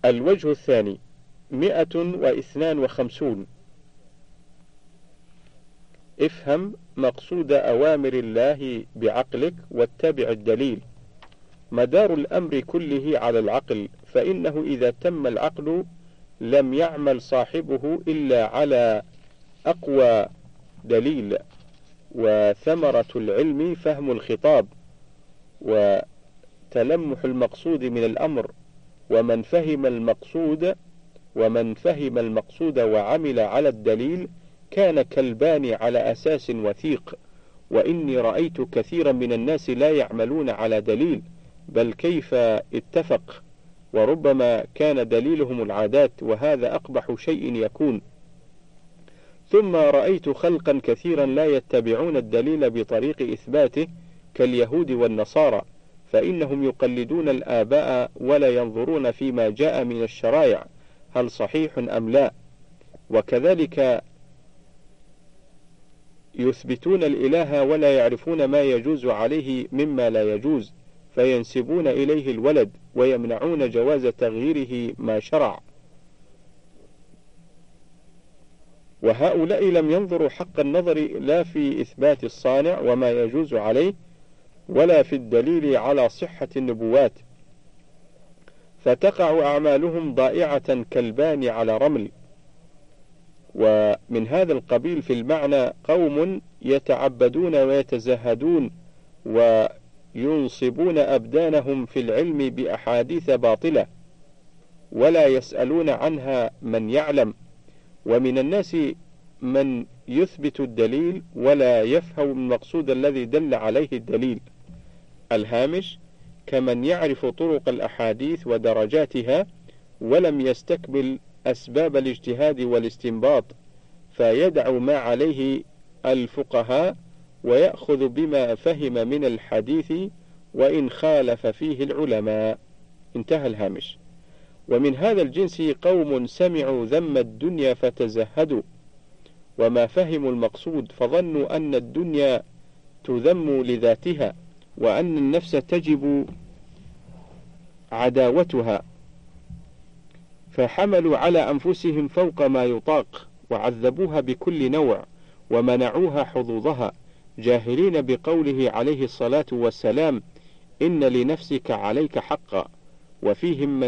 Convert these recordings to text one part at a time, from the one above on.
الوجه الثاني 152. افهم مقصود أوامر الله بعقلك واتبع الدليل. مدار الأمر كله على العقل، فإنه إذا تم العقل لم يعمل صاحبه إلا على أقوى دليل. وثمرة العلم فهم الخطاب وتلمح المقصود من الأمر. ومن فهم المقصود وعمل على الدليل كان كالباني على أساس وثيق. وإني رأيت كثيرا من الناس لا يعملون على دليل، بل كيف اتفق، وربما كان دليلهم العادات، وهذا أقبح شيء يكون. ثم رأيت خلقا كثيرا لا يتبعون الدليل بطريق إثباته كاليهود والنصارى، فإنهم يقلدون الآباء ولا ينظرون فيما جاء من الشرائع هل صحيح أم لا. وكذلك يثبتون الإله ولا يعرفون ما يجوز عليه مما لا يجوز، فينسبون إليه الولد ويمنعون جواز تغييره ما شرع. وهؤلاء لم ينظروا حق النظر لا في إثبات الصانع وما يجوز عليه، ولا في الدليل على صحة النبوات، فتقع أعمالهم ضائعة كالباني على رمل. ومن هذا القبيل في المعنى قوم يتعبدون ويتزهدون وينصبون أبدانهم في العلم بأحاديث باطلة ولا يسألون عنها من يعلم. ومن الناس من يثبت الدليل ولا يفهم المقصود الذي دل عليه الدليل. الهامش: كمن يعرف طرق الأحاديث ودرجاتها ولم يستكمل أسباب الاجتهاد والاستنباط، فيدع ما عليه الفقهاء ويأخذ بما فهم من الحديث وإن خالف فيه العلماء. انتهى الهامش. ومن هذا الجنس قوم سمعوا ذم الدنيا فتزهدوا، وما فهموا المقصود، فظنوا أن الدنيا تذم لذاتها، وأن النفس تجب عداوتها، فحملوا على أنفسهم فوق ما يطاق، وعذبوها بكل نوع، ومنعوها حظوظها، جاهلين بقوله عليه الصلاة والسلام: إن لنفسك عليك حقا. وفيهم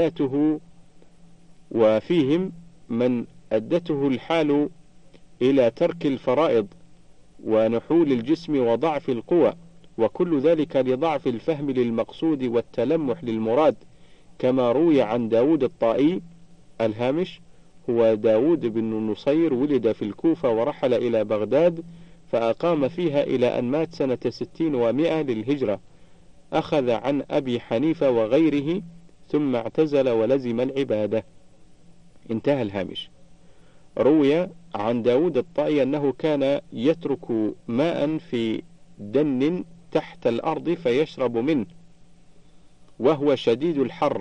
من أدته الحال إلى ترك الفرائض ونحول الجسم وضعف القوى، وكل ذلك لضعف الفهم للمقصود والتلمح للمراد، كما روي عن داود الطائي. الهامش: هو داود بن نصير، ولد في الكوفة ورحل إلى بغداد فأقام فيها إلى أن مات سنة 60 و100 للهجرة. أخذ عن أبي حنيفة وغيره ثم اعتزل ولزم العبادة. انتهى الهامش. روي عن داود الطائي أنه كان يترك ماء في دن تحت الأرض فيشرب منه وهو شديد الحر،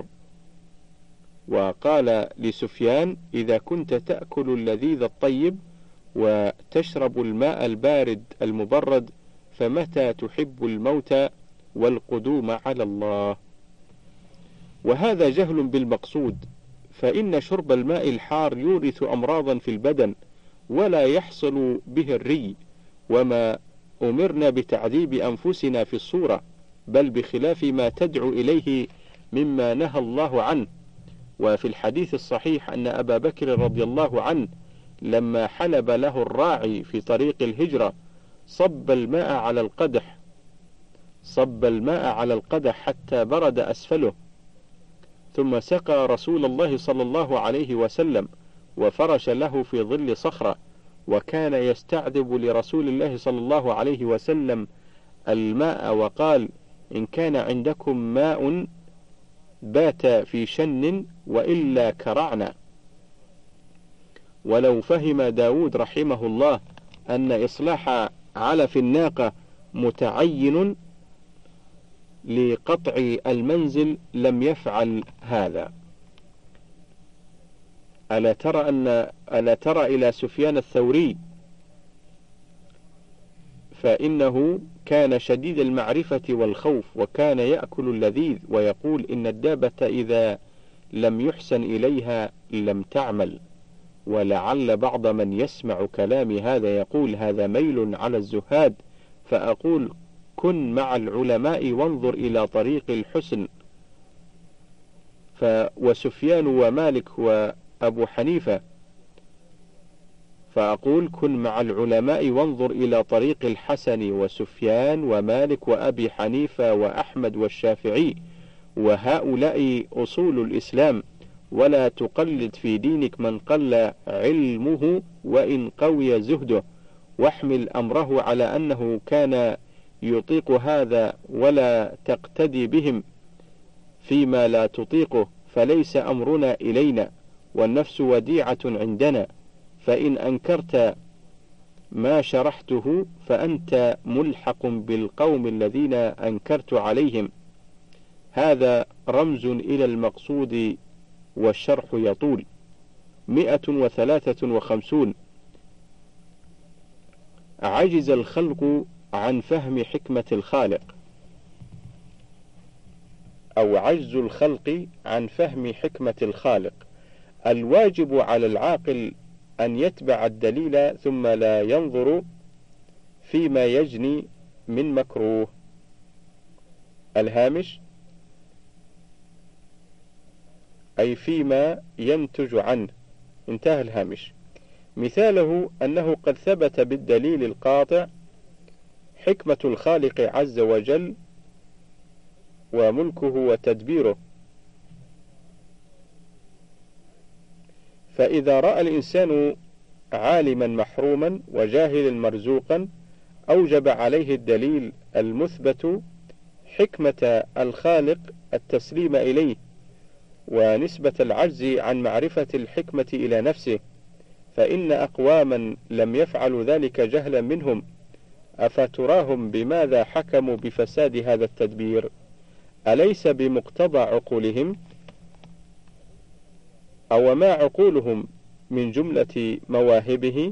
وقال لسفيان: إذا كنت تأكل اللذيذ الطيب وتشرب الماء البارد المبرد، فمتى تحب الموت والقدوم على الله؟ وهذا جهل بالمقصود، فإن شرب الماء الحار يورث أمراضا في البدن ولا يحصل به الري، وما أمرنا بتعذيب أنفسنا في الصورة، بل بخلاف ما تدعو إليه مما نهى الله عنه. وفي الحديث الصحيح أن أبا بكر رضي الله عنه لما حلب له الراعي في طريق الهجرة صب الماء على القدح حتى برد أسفله، ثم سقى رسول الله صلى الله عليه وسلم وفرش له في ظل صخرة، وكان يستعذب لرسول الله صلى الله عليه وسلم الماء، وقال: إن كان عندكم ماء بات في شن وإلا كرعنا. ولو فهم داود رحمه الله أن إصلاح علف الناقة متعين لقطع المنزل لم يفعل هذا. ألا ترى إلى سفيان الثوري، فإنه كان شديد المعرفة والخوف، وكان يأكل اللذيذ، ويقول: إن الدابة إذا لم يحسن إليها لم تعمل. ولعل بعض من يسمع كلامي هذا يقول هذا ميل على الزهاد، فأقول كن مع العلماء وانظر إلى طريق الحسن. وسفيان ومالك وأبو حنيفة، فأقول كن مع العلماء وانظر إلى طريق الحسن وسفيان ومالك وأبي حنيفة وأحمد والشافعي، وهؤلاء أصول الإسلام، ولا تقلد في دينك من قل علمه وإن قوي زهده، واحمل أمره على أنه كان يطيق هذا، ولا تقتدي بهم فيما لا تطيقه، فليس أمرنا إلينا، والنفس وديعة عندنا، فإن أنكرت ما شرحته فأنت ملحق بالقوم الذين أنكرت عليهم. هذا رمز إلى المقصود والشرح يطول. 153. عجز الخلق عن فهم حكمة الخالق، أو عجز الخلق عن فهم حكمة الخالق. الواجب على العاقل أن يتبع الدليل ثم لا ينظر فيما يجني من مكروه. الهامش أي فيما ينتج عنه. انتهى الهامش. مثاله أنه قد ثبت بالدليل القاطع حكمة الخالق عز وجل وملكه وتدبيره، فإذا رأى الإنسان عالما محروما وجاهلا مرزوقا أوجب عليه الدليل المثبت حكمة الخالق التسليم إليه، ونسبة العجز عن معرفة الحكمة إلى نفسه، فإن أقواما لم يفعلوا ذلك جهلا منهم، أفتراهم بماذا حكموا بفساد هذا التدبير؟ أليس بمقتضى عقولهم؟ أو ما عقولهم من جملة مواهبه؟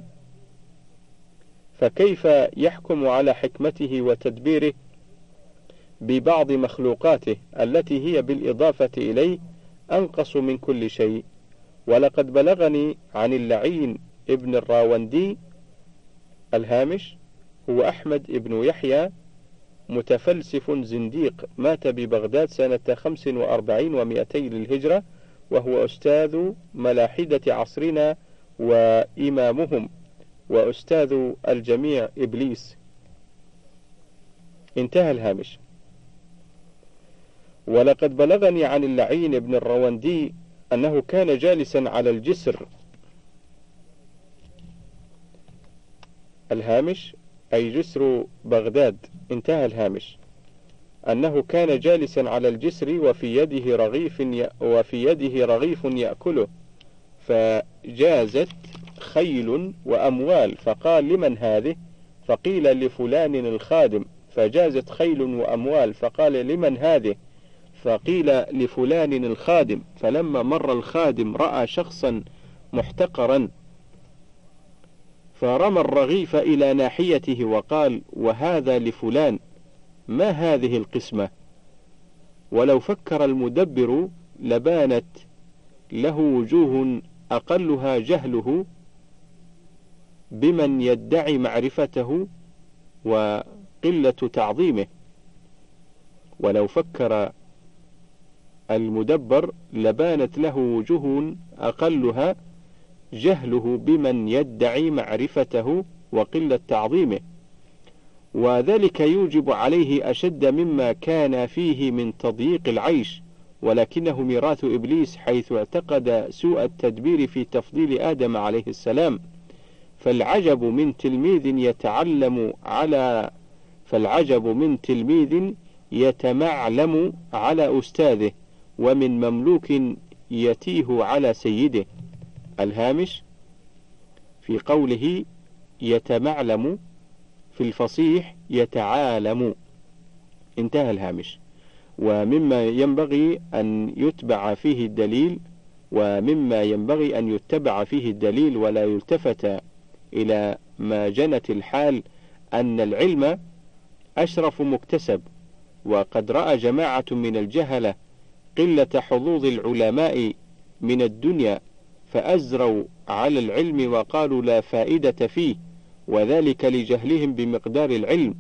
فكيف يحكم على حكمته وتدبيره ببعض مخلوقاته التي هي بالإضافة إليه أنقص من كل شيء؟ ولقد بلغني عن اللعين ابن الراوندي، الهامش هو أحمد ابن يحيى، متفلسف زنديق، مات ببغداد سنة 45 و200 للهجرة، وهو أستاذ ملاحدة عصرنا وإمامهم، وأستاذ الجميع إبليس. انتهى الهامش. ولقد بلغني عن اللعين ابن الراوندي أنه كان جالسا على الجسر، الهامش أي جسر بغداد. انتهى الهامش. أنه كان جالسا على الجسر وفي يده رغيف يأكله، فجازت خيل وأموال، فقال لمن هذه؟ فقيل لفلان الخادم. فجازت خيل وأموال، فقال لمن هذه؟ فقيل لفلان الخادم. فلما مر الخادم رأى شخصا محتقرا، فرمى الرغيف إلى ناحيته وقال: وهذا لفلان، ما هذه القسمة؟ ولو فكر المدبر لبانت له وجوه أقلها جهله بمن يدعي معرفته وقلة تعظيمه. ولو فكر المدبر لبانت له وجوه أقلها جهله بمن يدعي معرفته وقلة تعظيمه، وذلك يوجب عليه أشد مما كان فيه من تضييق العيش، ولكنه ميراث إبليس، حيث اعتقد سوء التدبير في تفضيل آدم عليه السلام. فالعجب من تلميذ يتمعلم على أستاذه، ومن مملوك يتيه على سيده. الهامش في قوله يتمعلم في الفصيح يتعالم. انتهى الهامش. ومما ينبغي أن يتبع فيه الدليل ولا يلتفت إلى ما جنت الحال أن العلم أشرف مكتسب. وقد رأى جماعة من الجهلة قلة حظوظ العلماء من الدنيا فأزروا على العلم وقالوا لا فائدة فيه، وذلك لجهلهم بمقدار العلم،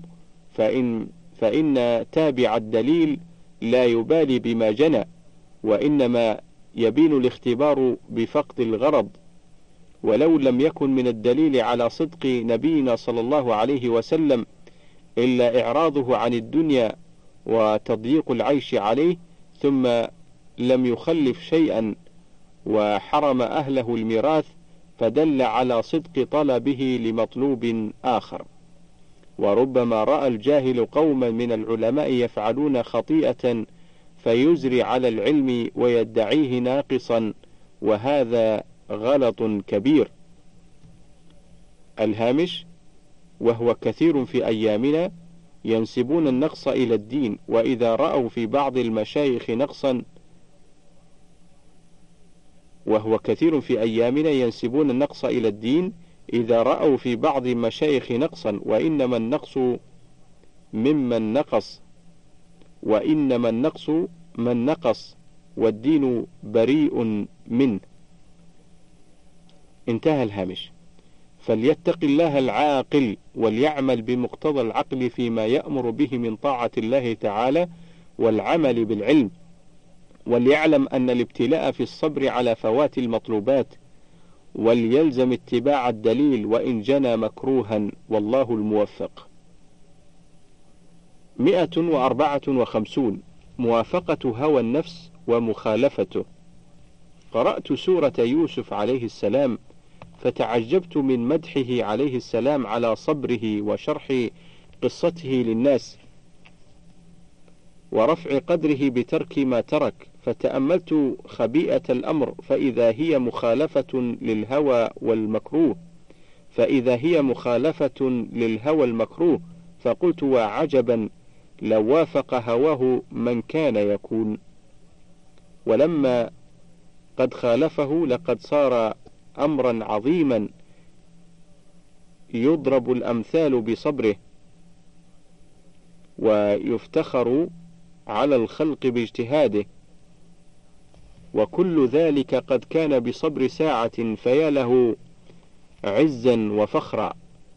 فإن تابع الدليل لا يبالي بما جنى، وإنما يبين الاختبار بفقد الغرض. ولو لم يكن من الدليل على صدق نبينا صلى الله عليه وسلم إلا إعراضه عن الدنيا وتضييق العيش عليه، ثم لم يخلف شيئا وحرم أهله الميراث، فدل على صدق طلبه لمطلوب آخر. وربما رأى الجاهل قوما من العلماء يفعلون خطيئة فيزري على العلم ويدعيه ناقصا، وهذا غلط كبير. الهامش: وهو كثير في أيامنا ينسبون النقص إلى الدين، وإذا رأوا في بعض المشايخ نقصا إلى الدين إذا رأوا في بعض المشايخ نقصا، وإنما النقص من نقص والدين بريء منه. انتهى الهامش. فليتق الله العاقل وليعمل بمقتضى العقل فيما يأمر به من طاعة الله تعالى والعمل بالعلم، وليعلم أن الابتلاء في الصبر على فوات المطلوبات، وليلزم اتباع الدليل وإن جنى مكروها، والله الموفق. 154. موافقة هوى النفس ومخالفته. قرأت سورة يوسف عليه السلام فتعجبت من مدحه عليه السلام على صبره وشرح قصته للناس ورفع قدره بترك ما ترك، فتأملت خبيئة الأمر فإذا هي مخالفة للهوى المكروه، فقلت وعجبا لو وافق هواه من كان يكون. ولما قد خالفه لقد صار أمرا عظيما يضرب الأمثال بصبره، ويفتخر على الخلق باجتهاده، وكل ذلك قد كان بصبر ساعة، فيا له عزا وفخرا.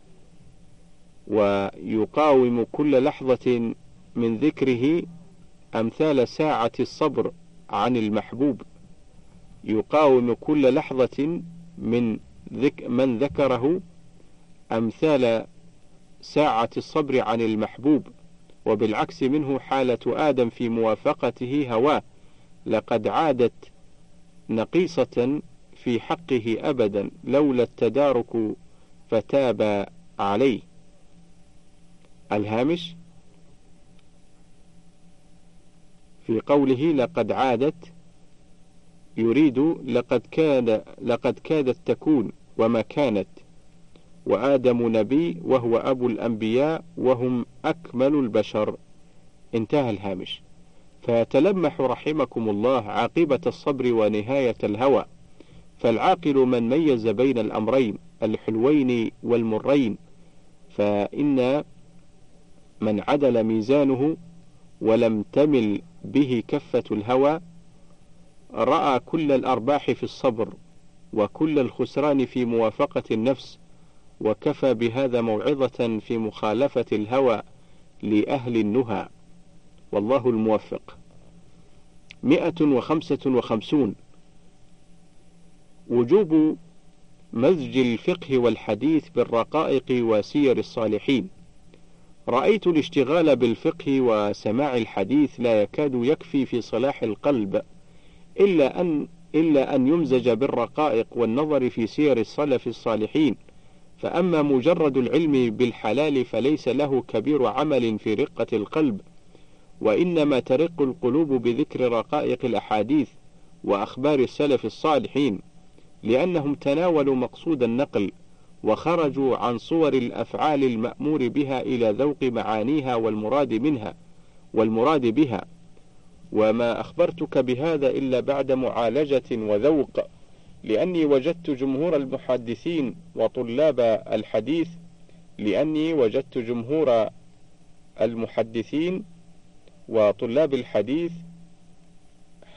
ويقاوم كل لحظة من ذكره أمثال ساعة الصبر عن المحبوب، يقاوم كل لحظة من ذكره أمثال ساعة الصبر عن المحبوب، وبالعكس منه حالة آدم في موافقته هواه، لقد عادت نقيصة في حقه أبدا لولا التدارك فتاب عليه. الهامش: في قوله لقد عادت يريد لقد كادت تكون وما كانت، وآدم نبي وهو أبو الأنبياء وهم أكمل البشر. انتهى الهامش. فتلمح رحمكم الله عاقبة الصبر ونهاية الهوى، فالعاقل من ميز بين الأمرين الحلوين والمرين، فإن من عدل ميزانه ولم تمل به كفة الهوى رأى كل الأرباح في الصبر وكل الخسران في موافقة النفس، وكفى بهذا موعظة في مخالفة الهوى لأهل النهى، والله الموفق. 155. وجوب مزج الفقه والحديث بالرقائق وسير الصالحين. رأيت الاشتغال بالفقه وسماع الحديث لا يكاد يكفي في صلاح القلب إلا أن يمزج بالرقائق والنظر في سير السلف الصالحين، فأما مجرد العلم بالحلال فليس له كبير عمل في رقة القلب، وإنما ترق القلوب بذكر رقائق الأحاديث وأخبار السلف الصالحين، لأنهم تناولوا مقصود النقل وخرجوا عن صور الأفعال المأمور بها إلى ذوق معانيها والمراد بها. وما أخبرتك بهذا إلا بعد معالجة وذوق، لأني وجدت جمهور المحدثين وطلاب الحديث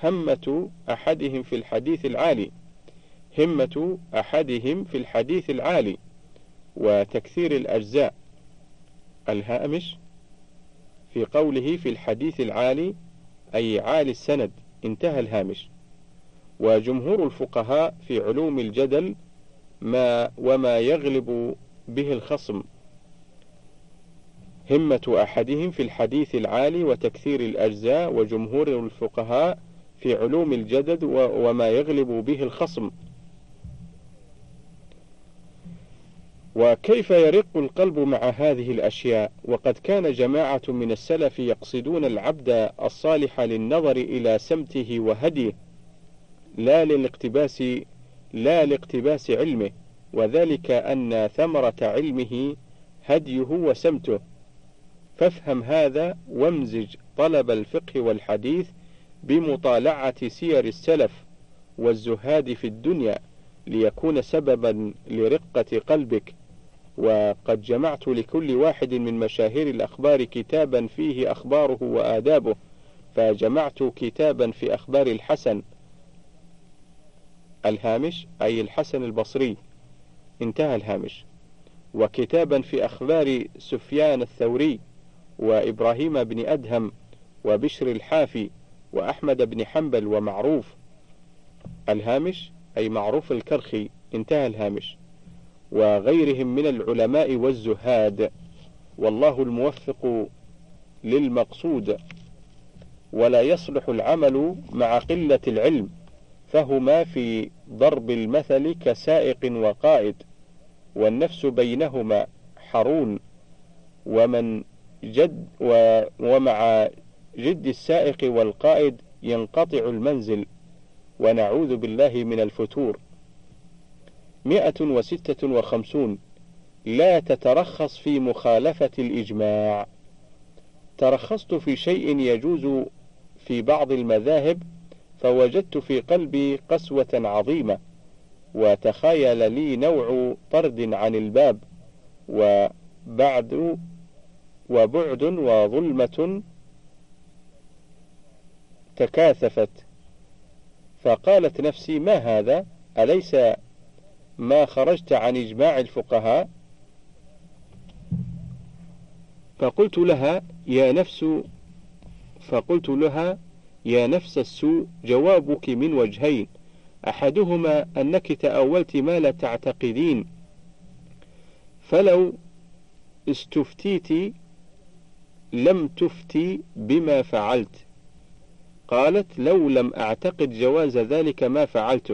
همة أحدهم في الحديث العالي، همة أحدهم في الحديث العالي وتكثير الأجزاء. الهامش في قوله في الحديث العالي أي عالي السند، انتهى الهامش. وجمهور الفقهاء في علوم الجدل وما يغلب به الخصم، همة أحدهم في الحديث العالي وتكثير الأجزاء. وجمهور الفقهاء في علوم الجدل وما يغلب به الخصم. وكيف يرق القلب مع هذه الأشياء، وقد كان جماعة من السلف يقصدون العبد الصالح للنظر إلى سمته وهديه لا لاقتباس علمه، وذلك أن ثمرة علمه هديه وسمته. فافهم هذا وامزج طلب الفقه والحديث بمطالعة سير السلف والزهاد في الدنيا ليكون سببا لرقة قلبك. وقد جمعت لكل واحد من مشاهير الأخبار كتابا فيه أخباره وآدابه، فجمعت كتابا في أخبار الحسن، الهامش أي الحسن البصري، انتهى الهامش. وكتابا في أخبار سفيان الثوري وإبراهيم بن أدهم وبشر الحافي وأحمد بن حنبل ومعروف، الهامش أي معروف الكرخي، انتهى الهامش، وغيرهم من العلماء والزهاد، والله الموفق للمقصود. ولا يصلح العمل مع قلة العلم، فهما في ضرب المثل كسائق وقائد، والنفس بينهما حرون، ومع جد السائق والقائد ينقطع المنزل، ونعوذ بالله من الفتور. 156. لا تترخص في مخالفة الإجماع. ترخصت في شيء يجوز في بعض المذاهب، فوجدت في قلبي قسوة عظيمة، وتخيل لي نوع طرد عن الباب، وبعد وظلمة تكاثفت، فقالت نفسي ما هذا؟ أليس ما خرجت عن إجماع الفقهاء؟ فقلت لها يا نفس السوء، جوابك من وجهين، أحدهما أنك تأولت ما لا تعتقدين، فلو استفتيت لم تفتي بما فعلت. قالت لو لم أعتقد جواز ذلك ما فعلته.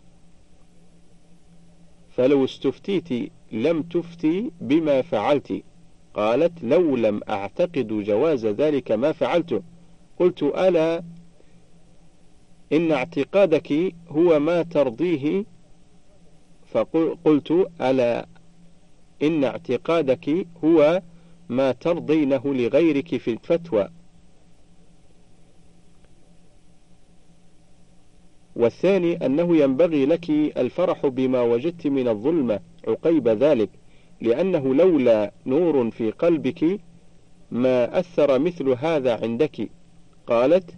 فلو استفتيت لم تفتي بما فعلت. قالت لو لم أعتقد جواز ذلك ما فعلته. قلت ألا إن اعتقادك هو ما ترضيه، فقلت ألا إن اعتقادك هو ما ترضينه لغيرك في الفتوى. والثاني أنه ينبغي لك الفرح بما وجدت من الظلمة عقيب ذلك، لأنه لولا نور في قلبك ما أثر مثل هذا عندك. قالت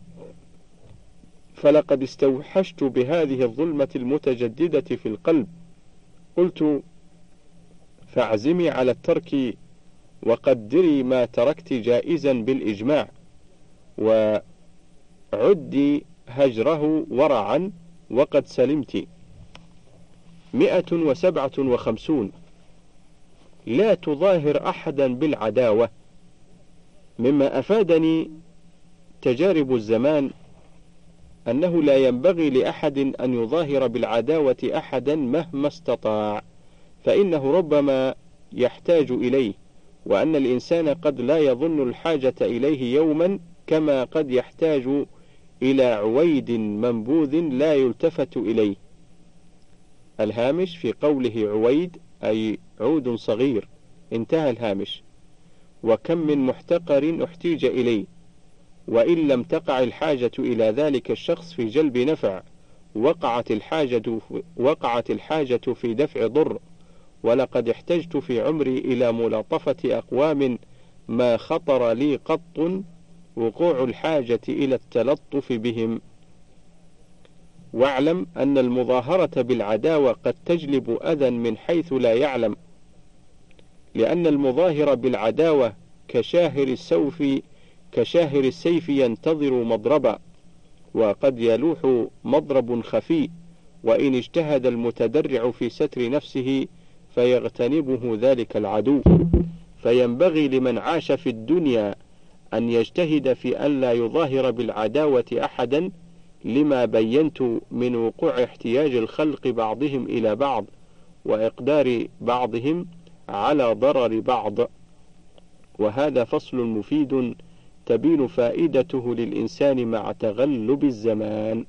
فلقد استوحشت بهذه الظلمة المتجددة في القلب. قلت فاعزمي على الترك، وقدري ما تركت جائزا بالإجماع، وعدي هجره ورعا، وقد سلمت. 157. لا تظاهر أحدا بالعداوة. مما أفادني تجارب الزمان أنه لا ينبغي لأحد أن يظاهر بالعداوة أحدا مهما استطاع، فإنه ربما يحتاج إليه، وأن الإنسان قد لا يظن الحاجة إليه يوما، كما قد يحتاج إلى عويد منبوذ لا يلتفت إليه. الهامش في قوله عويد أي عود صغير، انتهى الهامش. وكم من محتقر احتيج إليه، وإن لم تقع الحاجة إلى ذلك الشخص في جلب نفع، وقعت الحاجة في دفع ضر. ولقد احتجت في عمري إلى ملاطفة أقوام ما خطر لي قط وقوع الحاجة إلى التلطف بهم، واعلم أن المظاهرة بالعداوة قد تجلب أذى من حيث لا يعلم، لأن المظاهر بالعداوة كشاهر السيف ينتظر مضربا، وقد يلوح مضرب خفي، وإن اجتهد المتدرع في ستر نفسه فيغتنمه ذلك العدو. فينبغي لمن عاش في الدنيا أن يجتهد في أن لا يظاهر بالعداوة أحدا، لما بينت من وقوع احتياج الخلق بعضهم إلى بعض، وإقدار بعضهم على ضرر بعض. وهذا فصل مفيد تبين فائدته للإنسان مع تغلب الزمان.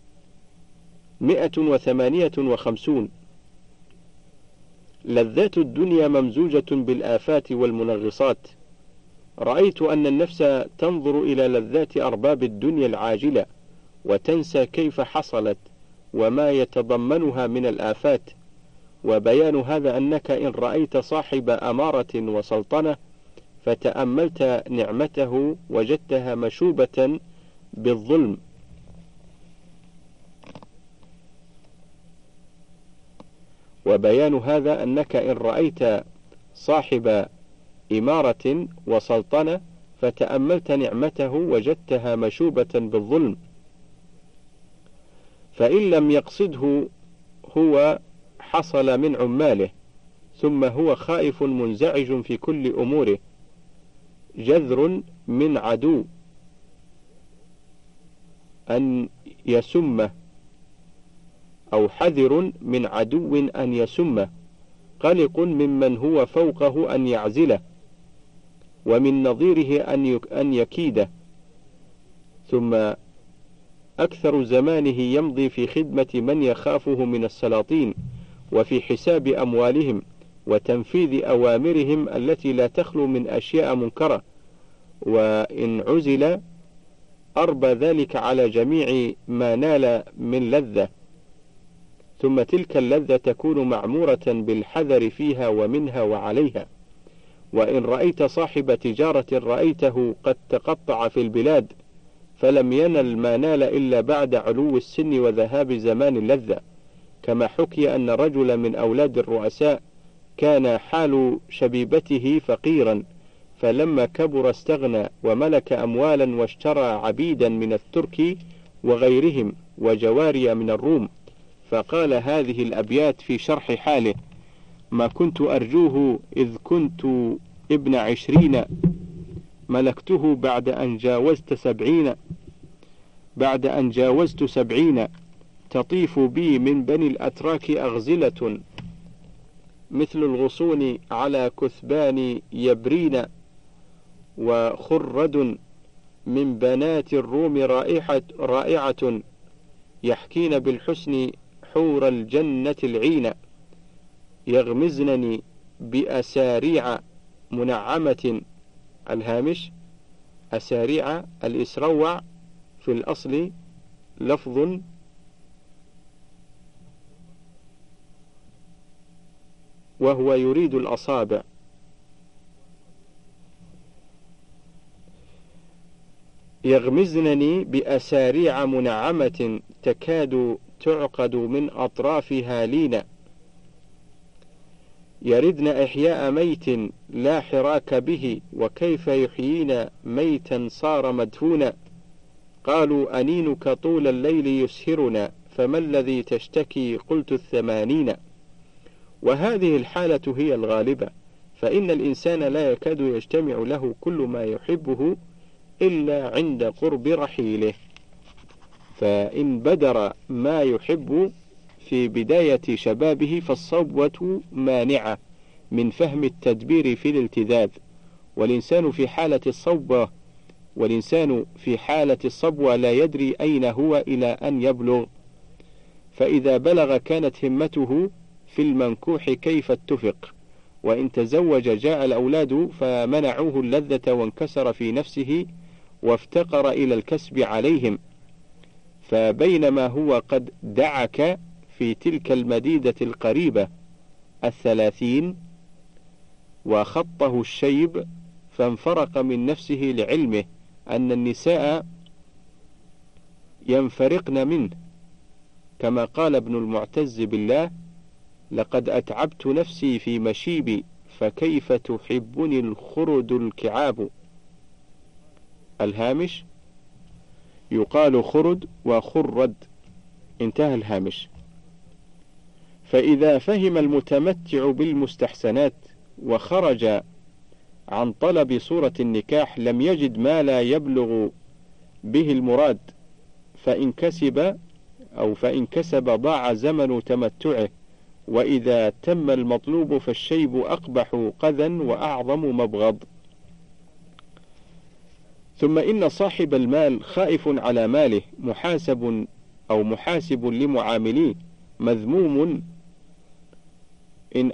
158. لذات الدنيا ممزوجة بالآفات والمنغصات. رأيت أن النفس تنظر إلى لذات أرباب الدنيا العاجلة، وتنسى كيف حصلت وما يتضمنها من الآفات. وبيان هذا أنك إن رأيت صاحب أمارة وسلطنة فتأملت نعمته وجدتها مشوبة بالظلم. وبيان هذا أنك إن رأيت صاحب إمارة وسلطنة فتأملت نعمته وجدتها مشوبة بالظلم. فإن لم يقصده هو حصل من عماله، ثم هو خائف منزعج في كل أموره، جذر من عدو أن يسمه، أو حذر من عدو أن يسمه، قلق ممن هو فوقه أن يعزله، ومن نظيره أن يكيده. ثم أكثر زمانه يمضي في خدمة من يخافه من السلاطين، وفي حساب أموالهم وتنفيذ أوامرهم التي لا تخلو من أشياء منكرة، وإن عزل أربى ذلك على جميع ما نال من لذة. ثم تلك اللذة تكون معمورة بالحذر فيها ومنها وعليها. وإن رأيت صاحب تجارة رأيته قد تقطع في البلاد، فلم ينل ما نال إلا بعد علو السن وذهاب زمان اللذة. كما حكي أن رجلا من أولاد الرؤساء كان حال شبيبته فقيرا، فلما كبر استغنى وملك أموالا واشترى عبيدا من الترك وغيرهم وجواري من الروم، فقال هذه الأبيات في شرح حاله: ما كنت أرجوه إذ كنت ابن 20، ملكته بعد أن جاوزت 70، تطيف بي من بني الأتراك أغزلة، مثل الغصون على كثبان يبرين، وخرد من بنات الروم رائعة، يحكين بالحسن حور الجنة العين، يغمزنني بأساريع منعمة. الهامش: أساريع الإسروع في الأصل لفظ وهو يريد الأصابع. يغمزنني بأساريع منعمة تكاد تعقد من أطرافها لينا، يردن إحياء ميت لا حراك به، وكيف يحيين ميتا صار مدفونا. قالوا أنينك طول الليل يسهرنا، فما الذي تشتكي؟ قلت 80. وهذه الحالة هي الغالبة، فإن الإنسان لا يكاد يجتمع له كل ما يحبه إلا عند قرب رحيله. فإن بدر ما يحب في بداية شبابه فالصبوة مانعة من فهم التدبير في الالتذاذ، والإنسان في حالة الصبوة لا يدري أين هو إلى أن يبلغ. فإذا بلغ كانت همته في المنكوح كيف اتفق، وإن تزوج جاء الأولاد فمنعوه اللذة، وانكسر في نفسه وافتقر إلى الكسب عليهم. فبينما هو قد دعك في تلك المديدة القريبة 30 وخطه الشيب، فانفرق من نفسه لعلمه أن النساء ينفرقن منه، كما قال ابن المعتز بالله: لقد أتعبت نفسي في مشيبي فكيف تحبني الخرد الكعاب. الهامش: يقال خرد وخرد. انتهى الهامش. فإذا فهم المتمتع بالمستحسنات وخرج عن طلب صورة النكاح لم يجد ما لا يبلغ به المراد، فإن كسب ضاع زمن تمتعه، وإذا تم المطلوب فالشيب أقبح قذا وأعظم مبغض. ثم إن صاحب المال خائف على ماله، محاسب لمعامليه، مذموم إن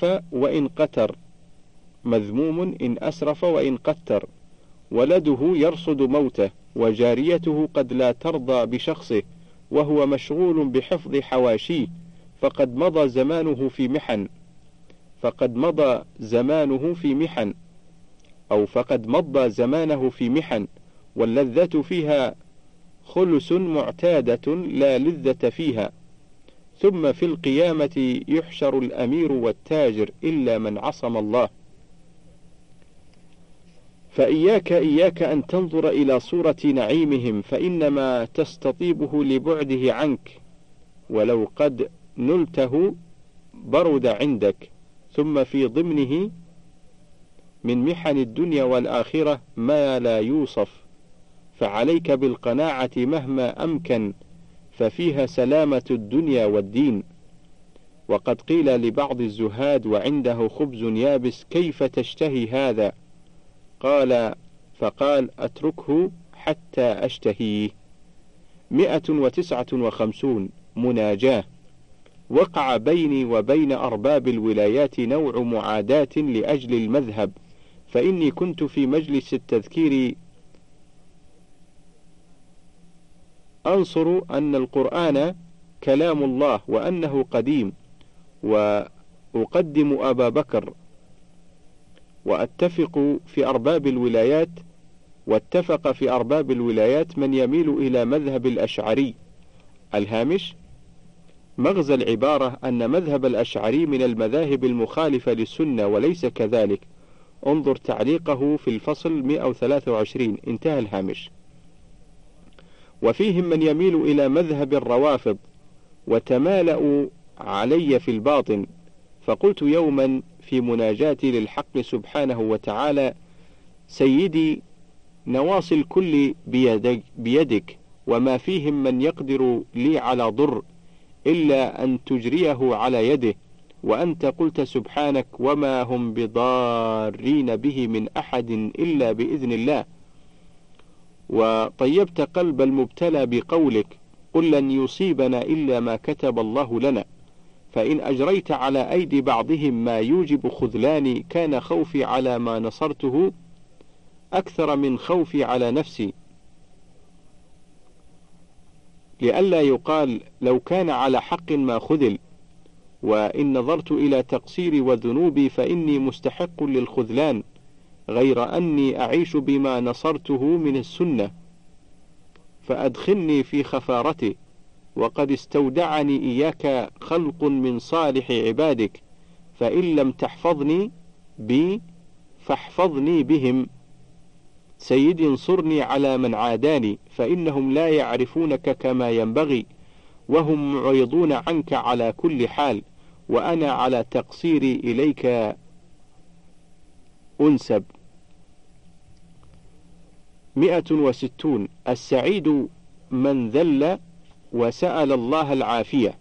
أسرف وإن قتر، ولده يرصد موته، وجاريته قد لا ترضى بشخصه، وهو مشغول بحفظ حواشيه، فقد مضى زمانه في محن، واللذة فيها خلس معتادة لا لذة فيها. ثم في القيامة يحشر الأمير والتاجر إلا من عصم الله. فإياك أن تنظر إلى صورة نعيمهم، فإنما تستطيبه لبعده عنك، ولو قد نلته برد عندك. ثم في ضمنه من محن الدنيا والآخرة ما لا يوصف، فعليك بالقناعة مهما أمكن، ففيها سلامة الدنيا والدين. وقد قيل لبعض الزهاد وعنده خبز يابس: كيف تشتهي هذا؟ فقال: أتركه حتى أشتهيه. 159. مناجاة. وقع بيني وبين أرباب الولايات نوع معاداة لأجل المذهب، فإني كنت في مجلس التذكير أنصر أن القرآن كلام الله وأنه قديم، وأقدم أبا بكر، واتفق في أرباب الولايات من يميل إلى مذهب الأشعري. الهامش: مغزى العبارة أن مذهب الأشعري من المذاهب المخالفة للسنة، وليس كذلك. انظر تعليقه في الفصل 123. انتهى الهامش. وفيهم من يميل إلى مذهب الروافض، وتمالأوا علي في الباطن، فقلت يوما في مناجاتي للحق سبحانه وتعالى: سيدي، نواصي الكل بيدك، وما فيهم من يقدر لي على ضر إلا أن تجريه على يده، وأنت قلت سبحانك: وما هم بضارين به من أحد إلا بإذن الله. وطيبت قلب المبتلى بقولك: قل لن يصيبنا إلا ما كتب الله لنا. فإن أجريت على أيدي بعضهم ما يوجب خذلاني، كان خوفي على ما نصرته أكثر من خوفي على نفسي، لئلا يقال لو كان على حق ما خذل. وإن نظرت إلى تقصيري وذنوبي فإني مستحق للخذلان، غير أني أعيش بما نصرته من السنة، فأدخلني في خفارته. وقد استودعني إياك خلق من صالح عبادك، فإن لم تحفظني بي فاحفظني بهم. سيدي، انصرني على من عاداني، فإنهم لا يعرفونك كما ينبغي، وهم معرضون عنك على كل حال، وأنا على تقصيري إليك أنسب. 160. السعيد من ذل وسأل الله العافية.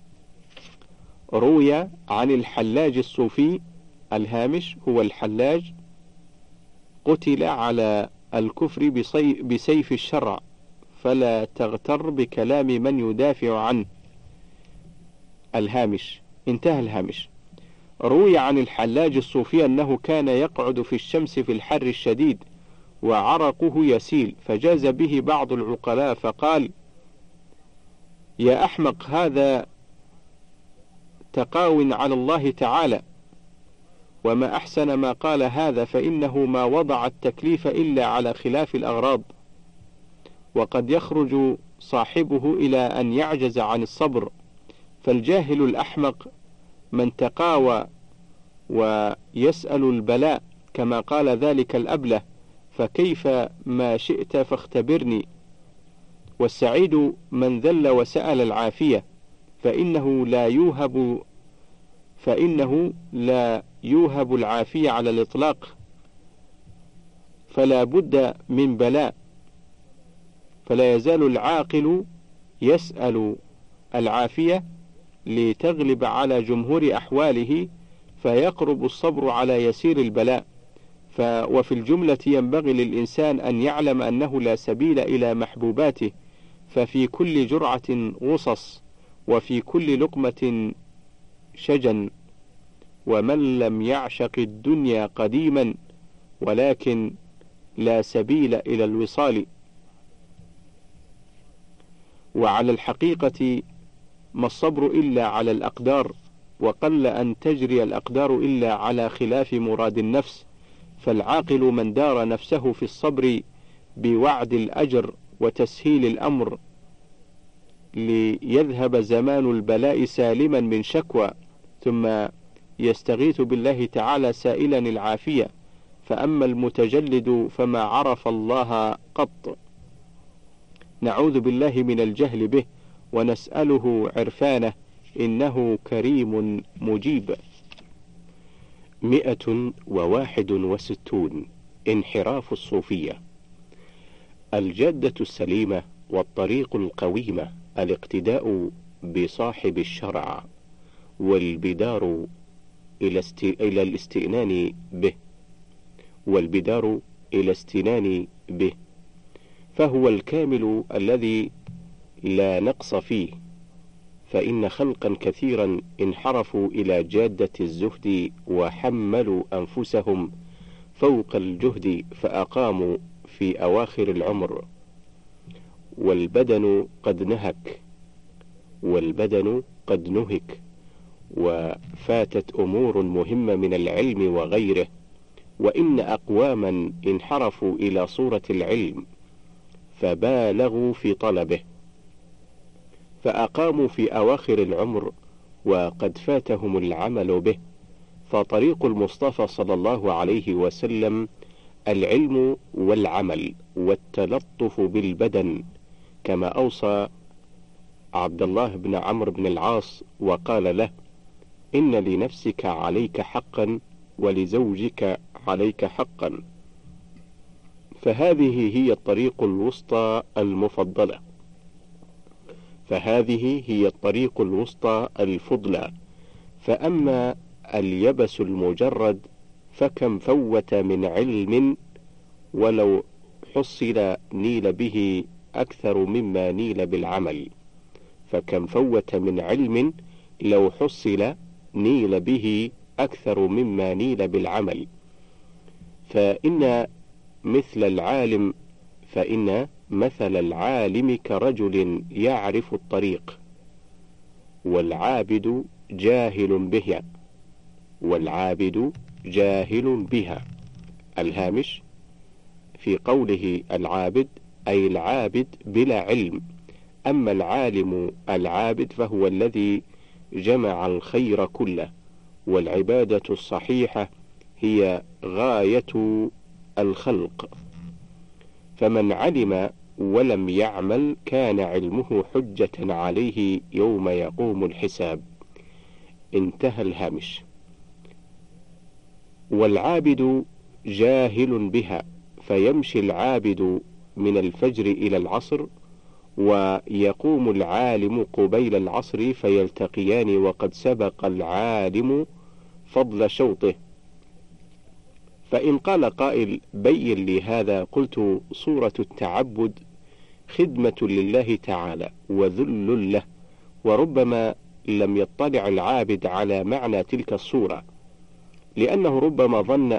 روي عن الحلاج الصوفي. الهامش: هو الحلاج قتل على الكفر بسيف الشرع، فلا تغتر بكلام من يدافع عنه. الهامش. انتهى الهامش. روي عن الحلاج الصوفي أنه كان يقعد في الشمس في الحر الشديد وعرقه يسيل، فجاز به بعض العقلاء فقال: يا أحمق، هذا تقاو على الله تعالى، وما أحسن ما قال هذا، فإنه ما وضع التكليف إلا على خلاف الأغراض، وقد يخرج صاحبه إلى أن يعجز عن الصبر. فالجاهل الأحمق من تقاوى ويسأل البلاء، كما قال ذلك الأبله: فكيف ما شئت فاختبرني. والسعيد من ذل وسأل العافية، فإنه لا يوهب العافية على الإطلاق، فلا بد من بلاء. فلا يزال العاقل يسأل العافية لتغلب على جمهور أحواله، فيقرب الصبر على يسير البلاء. وفي الجملة ينبغي للإنسان أن يعلم أنه لا سبيل إلى محبوباته، ففي كل جرعة غصص، وفي كل لقمة شجن. ومن لم يعشق الدنيا قديما ولكن لا سبيل إلى الوصال. وعلى الحقيقة ما الصبر إلا على الأقدار، وقل أن تجري الأقدار إلا على خلاف مراد النفس. فالعاقل من دار نفسه في الصبر بوعد الأجر وتسهيل الأمر، ليذهب زمان البلاء سالما من شكوى، ثم يستغيث بالله تعالى سائلا العافية. فأما المتجلد فما عرف الله قط، نعوذ بالله من الجهل به ونسأله عرفانه، إنه كريم مجيب. 161. انحراف الصوفية. الجادة السليمة والطريق القويمة الاقتداء بصاحب الشرع، والبدار إلى الاستنان به، فهو الكامل الذي لا نقص فيه. فإن خلقا كثيرا انحرفوا إلى جادة الزهد وحملوا أنفسهم فوق الجهد، فأقاموا في أواخر العمر والبدن قد نهك، وفاتت أمور مهمة من العلم وغيره. وإن أقواما انحرفوا إلى صورة العلم فبالغوا في طلبه، فأقاموا في أواخر العمر وقد فاتهم العمل به. فطريق المصطفى صلى الله عليه وسلم العلم والعمل والتلطف بالبدن، كما أوصى عبد الله بن عمرو بن العاص وقال له: إن لنفسك عليك حقا ولزوجك عليك حقا. فهذه هي الطريق الوسطى الفضلى. فأما اليبس المجرد فكم فوت من علم ولو حصل نيل به أكثر مما نيل بالعمل. فكم فوت من علم لو حصل نيل به أكثر مما نيل بالعمل. فإن مثل العالم كرجل يعرف الطريق والعابد جاهل بها. الهامش في قوله العابد أي العابد بلا علم، أما العالم العابد فهو الذي جمع الخير كله. والعبادة الصحيحة هي غاية الخلق. فمن علم ولم يعمل كان علمه حجة عليه يوم يقوم الحساب. انتهى الهامش. والعابد جاهل بها، فيمشي العابد من الفجر إلى العصر، ويقوم العالم قبيل العصر فيلتقيان وقد سبق العالم فضل شوطه. فإن قال قائل: بين لي هذا، قلت: صورة التعبد خدمة لله تعالى وذل له، وربما لم يطلع العابد على معنى تلك الصورة، لأنه ربما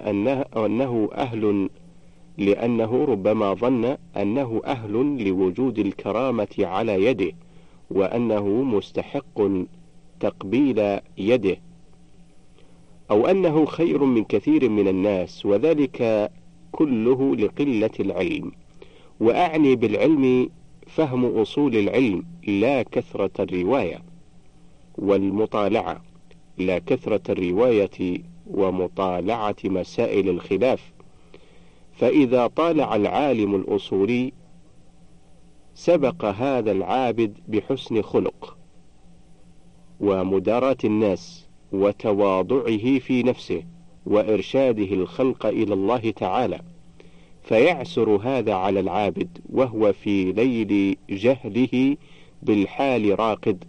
ظن أنه أهل لوجود الكرامة على يده، وأنه مستحق تقبيل يده، أو أنه خير من كثير من الناس، وذلك كله لقلة العلم. وأعني بالعلم فهم أصول العلم لا كثرة الرواية والمطالعة، لا كثرة الرواية ومطالعة مسائل الخلاف. فإذا طالع العالم الأصولي سبق هذا العابد بحسن خلق ومداراة الناس وتواضعه في نفسه وإرشاده الخلق إلى الله تعالى، فيعسر هذا على العابد وهو في ليل جهله بالحال راقد.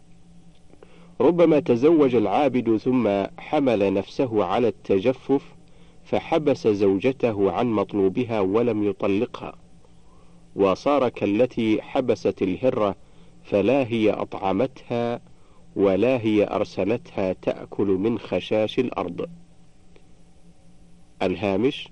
ربما تزوج العابد ثم حمل نفسه على التجفف فحبس زوجته عن مطلوبها ولم يطلقها، وصار كالتي حبست الهرة فلا هي أطعمتها ولا هي أرسلتها تأكل من خشاش الأرض. الهامش: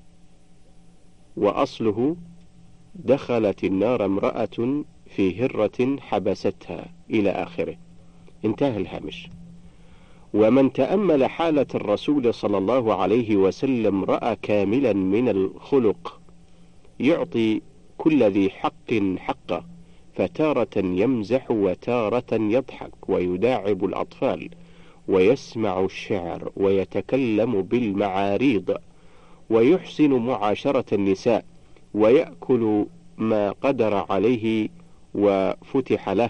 وأصله دخلت النار امرأة في هرة حبستها إلى آخره. انتهى الهامش. ومن تأمل حالة الرسول صلى الله عليه وسلم رأى كاملا من الخلق يعطي كل ذي حق حقه، فتارة يمزح وتارة يضحك ويداعب الأطفال ويسمع الشعر ويتكلم بالمعاريض ويحسن معاشرة النساء ويأكل ما قدر عليه وفتح له،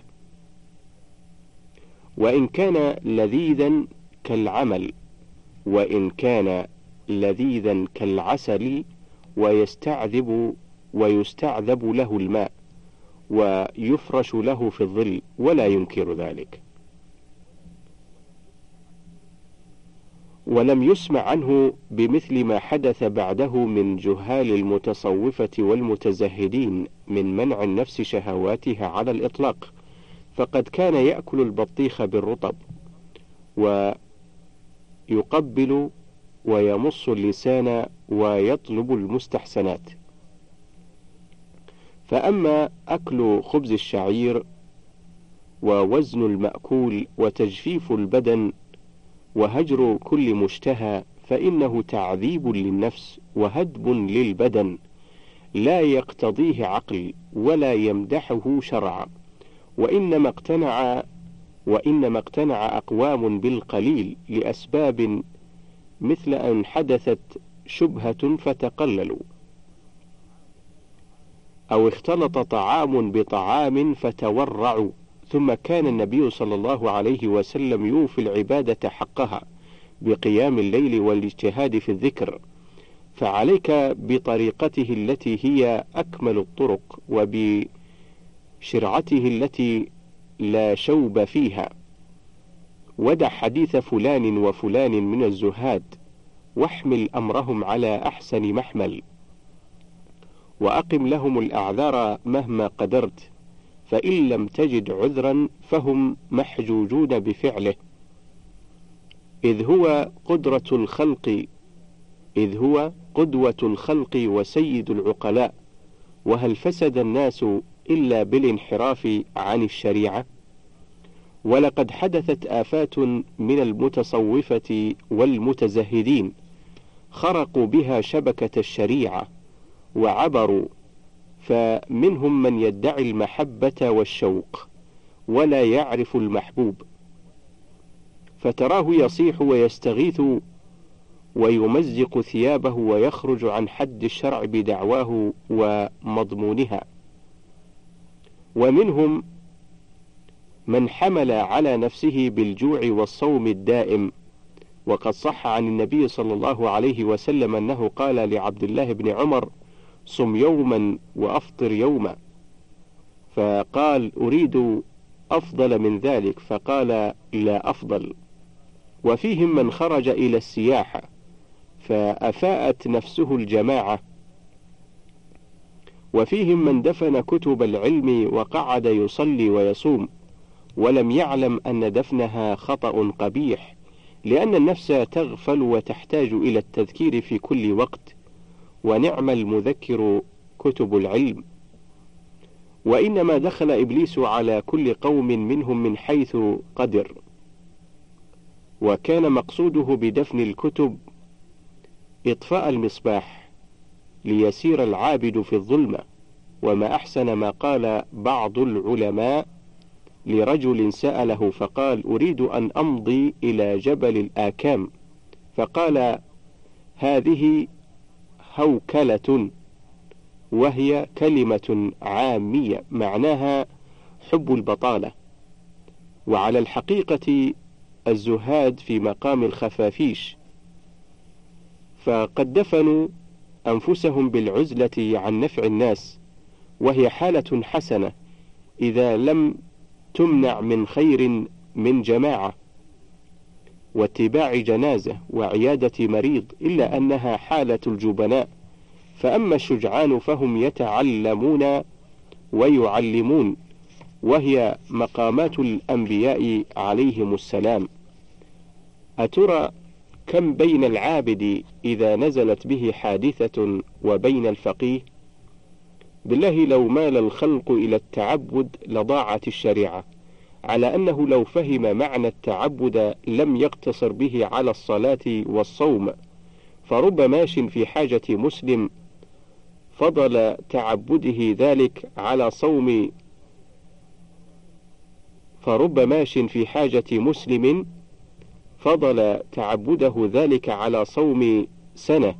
وإن كان لذيذا كالعمل وإن كان لذيذا كالعسل ويستعذب له الماء ويفرش له في الظل ولا ينكر ذلك. ولم يسمع عنه بمثل ما حدث بعده من جهال المتصوفة والمتزهدين من منع النفس شهواتها على الإطلاق، فقد كان يأكل البطيخ بالرطب ويقبل ويمص اللسان ويطلب المستحسنات. فأما أكل خبز الشعير ووزن المأكول وتجفيف البدن وهجر كل مشتهى فإنه تعذيب للنفس وهدب للبدن لا يقتضيه عقل ولا يمدحه شرع، وإنما اقتنع أقوام بالقليل لأسباب مثل أن حدثت شبهة فتقللوا، أو اختلط طعام بطعام فتورعوا. ثم كان النبي صلى الله عليه وسلم يوفي العبادة حقها بقيام الليل والاجتهاد في الذكر، فعليك بطريقته التي هي أكمل الطرق وبشرعته التي لا شوب فيها، ودع حديث فلان وفلان من الزهاد واحمل أمرهم على أحسن محمل، وأقم لهم الأعذار مهما قدرت، فإن لم تجد عذرا فهم محجوجون بفعله، إذ هو قدوة الخلق وسيد العقلاء، وهل فسد الناس إلا بالانحراف عن الشريعة؟ ولقد حدثت آفات من المتصوفة والمتزهدين خرقوا بها شبكة الشريعة وعبروا، فمنهم من يدعي المحبة والشوق ولا يعرف المحبوب، فتراه يصيح ويستغيث ويمزق ثيابه ويخرج عن حد الشرع بدعواه ومضمونها، ومنهم من حمل على نفسه بالجوع والصوم الدائم. وقد صح عن النبي صلى الله عليه وسلم أنه قال لعبد الله بن عمر: صم يوما وأفطر يوما، فقال: أريد أفضل من ذلك، فقال: لا أفضل. وفيهم من خرج إلى السياحة فأفاءت نفسه الجماعة، وفيهم من دفن كتب العلم وقعد يصلي ويصوم ولم يعلم أن دفنها خطأ قبيح، لأن النفس تغفل وتحتاج إلى التذكير في كل وقت، ونعم المذكر كتب العلم. وإنما دخل إبليس على كل قوم منهم من حيث قدر، وكان مقصوده بدفن الكتب إطفاء المصباح ليسير العابد في الظلمة، وما أحسن ما قال بعض العلماء لرجل سأله فقال: أريد أن أمضي إلى جبل الآكام، فقال: هذه هوكلة، وهي كلمة عامية معناها حب البطالة، وعلى الحقيقة الزهاد في مقام الخفافيش، فقد دفنوا أنفسهم بالعزلة عن نفع الناس، وهي حالة حسنة إذا لم تمنع من خير من جماعة واتباع جنازة وعيادة مريض، إلا أنها حالة الجبناء. فأما الشجعان فهم يتعلمون ويعلمون، وهي مقامات الأنبياء عليهم السلام. أترى كم بين العابد إذا نزلت به حادثة وبين الفقيه؟ بالله لو مال الخلق إلى التعبد لضاعت الشريعة، على أنه لو فهم معنى التعبد لم يقتصر به على الصلاة والصوم، فرب ماش في حاجة مسلم فضل تعبده ذلك على صوم فرب ماش في حاجة مسلم فضل تعبده ذلك على صوم سنة،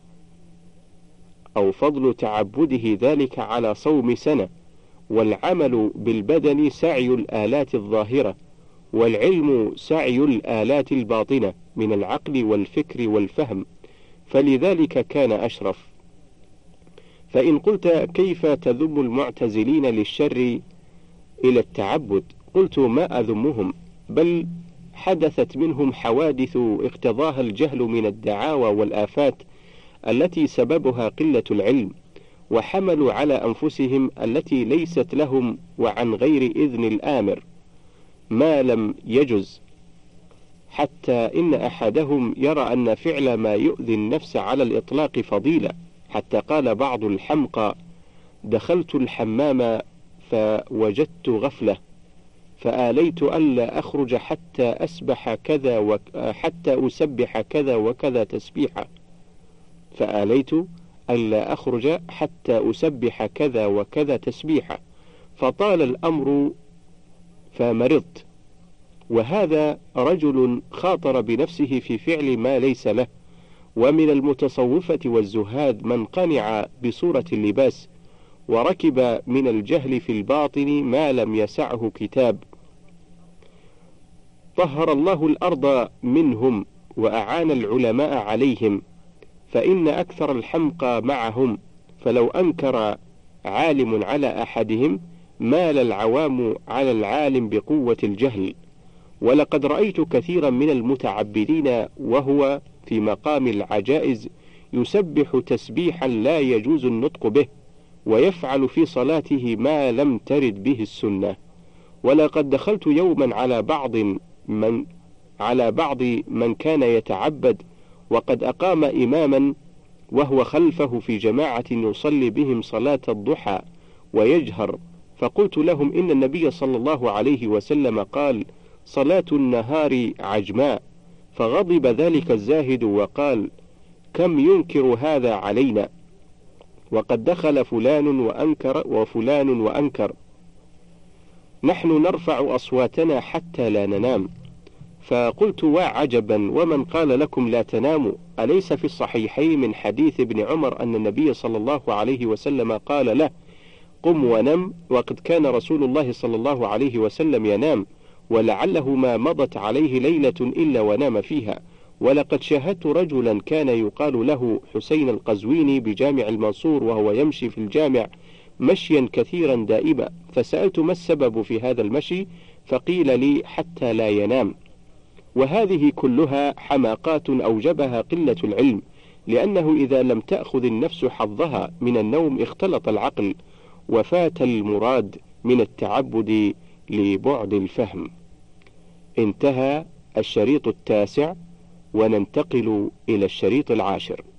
أو فضل تعبده ذلك على صوم سنة. والعمل بالبدن سعي الآلات الظاهرة، والعلم سعي الآلات الباطنة من العقل والفكر والفهم، فلذلك كان أشرف. فإن قلت: كيف تذم المعتزلين للشر إلى التعبد؟ قلت: ما أذمهم، بل حدثت منهم حوادث اقتضاها الجهل من الدعاوى والآفات التي سببها قلة العلم، وحملوا على أنفسهم التي ليست لهم وعن غير إذن الآمر ما لم يجز، حتى إن أحدهم يرى أن فعل ما يؤذي النفس على الإطلاق فضيلة، حتى قال بعض الحمقى: دخلت الحمام فوجدت غفلة فآليت ألا أخرج حتى أسبح حتى أسبح كذا وكذا تسبيحة، فآليت ألا أخرج حتى أسبح كذا وكذا تسبيحة، فطال الأمر فمرضت. وهذا رجل خاطر بنفسه في فعل ما ليس له. ومن المتصوفة والزهاد من قنع بصورة اللباس، وركب من الجهل في الباطن ما لم يسعه كتاب. طهر الله الأرض منهم وأعان العلماء عليهم، فإن أكثر الحمقى معهم، فلو أنكر عالم على أحدهم مال العوام على العالم بقوة الجهل. ولقد رأيت كثيرا من المتعبدين وهو في مقام العجائز يسبح تسبيحا لا يجوز النطق به، ويفعل في صلاته ما لم ترد به السنة. ولقد دخلت يوما على بعض من كان يتعبد وقد أقام إماما وهو خلفه في جماعة يصلي بهم صلاة الضحى ويجهر، فقلت لهم: إن النبي صلى الله عليه وسلم قال: صلاة النهار عجماء. فغضب ذلك الزاهد وقال: كم ينكر هذا علينا، وقد دخل فلان وأنكر وفلان وأنكر، نحن نرفع أصواتنا حتى لا ننام. فقلت: وعجبا، ومن قال لكم لا تناموا؟ أليس في الصحيحين من حديث ابن عمر أن النبي صلى الله عليه وسلم قال له: قم ونم؟ وقد كان رسول الله صلى الله عليه وسلم ينام، ولعله ما مضت عليه ليلة إلا ونام فيها. ولقد شاهدت رجلا كان يقال له حسين القزويني بجامع المنصور وهو يمشي في الجامع مشيا كثيرا دائما، فسألت: ما السبب في هذا المشي؟ فقيل لي: حتى لا ينام. وهذه كلها حماقات أوجبها قلة العلم، لأنه إذا لم تأخذ النفس حظها من النوم اختلط العقل وفات المراد من التعبد لبعد الفهم. انتهى الشريط 9، وننتقل إلى الشريط 10.